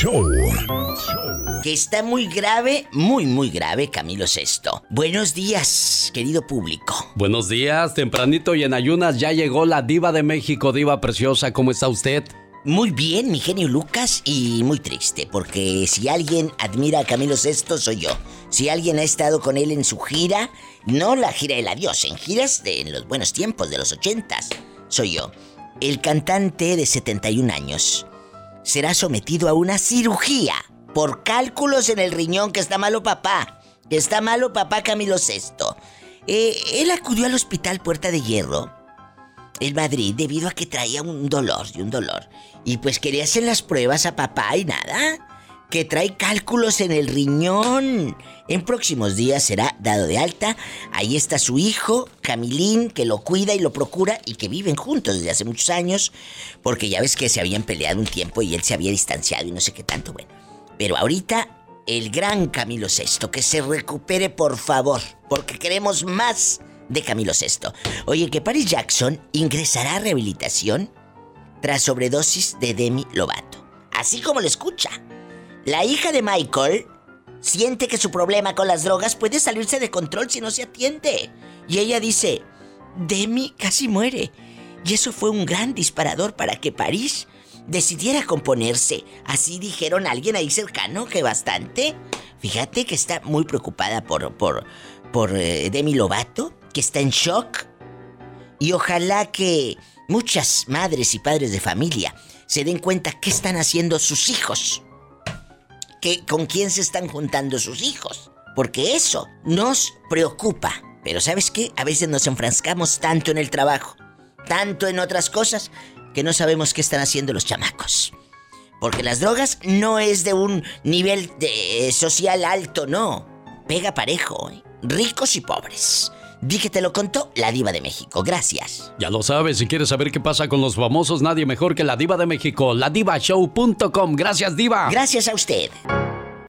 show. Que está muy grave, muy grave, Camilo Sesto. Buenos días, querido público. Buenos días, tempranito y en ayunas ya llegó la diva de México. Diva preciosa, ¿cómo está usted? Muy bien, mi genio Lucas, y muy triste, porque si alguien admira a Camilo Sesto, soy yo. Si alguien ha estado con él en su gira, no la gira del adiós, en giras en los buenos tiempos de los 80s, soy yo. El cantante de 71 años será sometido a una cirugía por cálculos en el riñón. Que está malo papá, Camilo Sesto. Él acudió al hospital Puerta de Hierro en Madrid debido a que traía un dolor. Y pues quería hacer las pruebas a papá y nada, que trae cálculos en el riñón. En próximos días será dado de alta. Ahí está su hijo, Camilín, que lo cuida y lo procura y que viven juntos desde hace muchos años, porque ya ves que se habían peleado un tiempo y él se había distanciado y no sé qué tanto, bueno. Pero ahorita, el gran Camilo Sesto, que se recupere por favor, porque queremos más de Camilo Sesto. Oye, que Paris Jackson ingresará a rehabilitación tras sobredosis de Demi Lovato. Así como lo escucha. La hija de Michael siente que su problema con las drogas puede salirse de control si no se atiende. Y ella dice, Demi casi muere. Y eso fue un gran disparador para que Paris decidiera componerse. Así dijeron alguien ahí cercano, que bastante. Fíjate que está muy preocupada por Demi Lovato, que está en shock. Y ojalá que muchas madres y padres de familia se den cuenta qué están haciendo sus hijos, con quién se están juntando sus hijos, porque eso nos preocupa. Pero ¿sabes qué? A veces nos enfrascamos tanto en el trabajo, tanto en otras cosas, que no sabemos qué están haciendo los chamacos. Porque las drogas no es de un nivel social alto, no. Pega parejo, ricos y pobres. Dije, te lo contó la Diva de México. Gracias. Ya lo sabes, si quieres saber qué pasa con los famosos, nadie mejor que la Diva de México, ladivashow.com. Gracias, Diva. Gracias a usted.